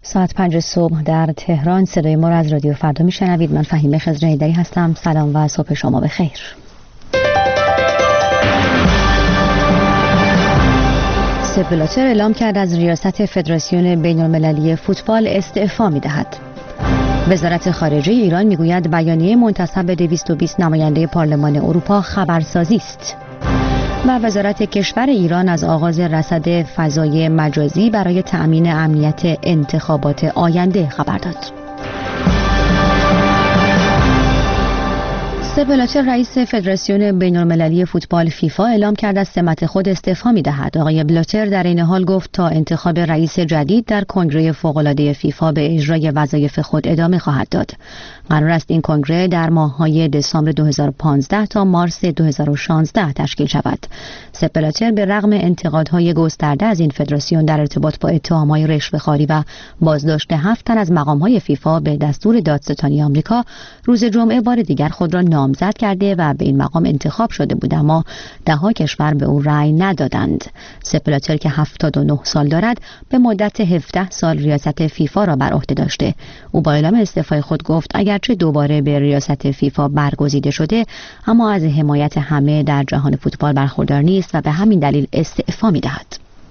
ساعت 5 صبح در تهران صدای ما را از رادیو فردا میشنوید. من فهیمه خضره‌ایدری هستم. سلام و صبح شما بخیر. سپ بلاتر اعلام کرد از ریاست فدراسیون بین‌المللی فوتبال استعفا می‌دهد. وزارت خارجه ایران میگوید بیانیه منتسب به 220 نماینده پارلمان اروپا خبرسازی است. و وزارت کشور ایران از آغاز رصد فضای مجازی برای تأمین امنیت انتخابات آینده خبر داد. سپ بلاتر رئیس فدراسیون بین‌المللی فوتبال فیفا اعلام کرد از سمت خود استعفا می‌دهد. آقای بلاتر در این حال گفت تا انتخاب رئیس جدید در کنگره فوق‌العاده فیفا به اجرای وظایف خود ادامه خواهد داد. قرار است این کنگره در ماه‌های دسامبر 2015 تا مارس 2016 تشکیل شود. سپ بلاتر به رغم انتقادهای گسترده از این فدراسیون در ارتباط با اتهام‌های رشوه‌خواری و بازداشت 7 تن از مقام‌های فیفا به دستور دادستانی آمریکا روز جمعه بار دیگر خود را نامزد کرده و به این مقام انتخاب شده بود، اما ده‌ها کشور به او رأی ندادند. سپ بلاتر که 79 سال دارد به مدت 17 سال ریاست فیفا را بر عهده داشته. او با اعلام استعفای خود گفت اگرچه دوباره به ریاست فیفا برگزیده شده اما از حمایت همه در جهان فوتبال برخوردار نیست و به همین دلیل استعفا می‌دهد.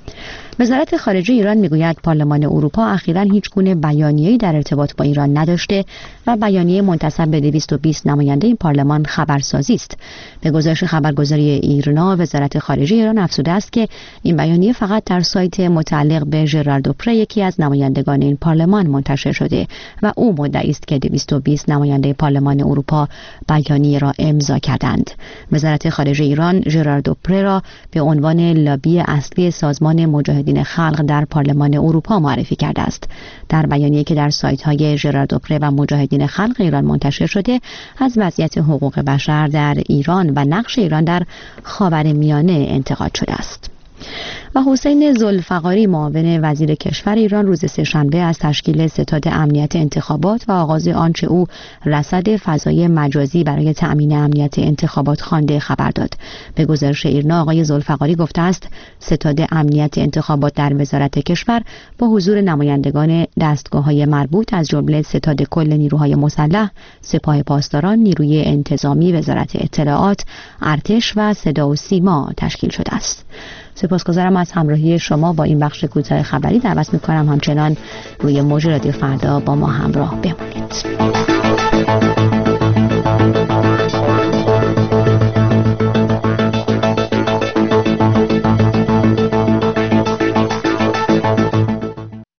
وزارت خارجه ایران میگوید پارلمان اروپا اخیراً هیچ گونه بیانیه‌ای در ارتباط با ایران نداشته و بیانیه منتسب به 220 نماینده این پارلمان خبرسازی است. به گزارش خبرگزاری ایرنا، وزارت خارجه ایران افزوده است که این بیانیه فقط در سایت متعلق به ژرار دوپره، یکی از نمایندگان این پارلمان، منتشر شده و او مدعی است که 220 نماینده پارلمان اروپا بیانیه را امضا کردند. وزارت خارجه ایران ژرار دوپره را به عنوان لابی اصلی سازمان مجاهدین خلق در پارلمان اروپا معرفی کرده است. در بیانیه‌ای که در سایت‌های ژرار دوپره و مجاهدین خلق ایران منتشر شده، از وضعیت حقوق بشر در ایران و نقش ایران در خاورمیانه انتقاد شده است. و حسین ذوالفقاری معاون وزیر کشور ایران روز سه‌شنبه از تشکیل ستاد امنیت انتخابات و آغاز آنچه او رصد فضای مجازی برای تأمین امنیت انتخابات خوانده خبر داد. به گزارش ایرنا آقای ذوالفقاری گفته است ستاد امنیت انتخابات در وزارت کشور با حضور نمایندگان دستگاه‌های مربوط از جمله ستاد کل نیروهای مسلح، سپاه پاسداران، نیروی انتظامی، وزارت اطلاعات، ارتش و صدا و سیما تشکیل شده است. سپاسگزارم از همراهی شما با این بخش کوتاه خبری. دعوت می‌کنم همچنان روی موج رادیو فردا با ما همراه بمانید.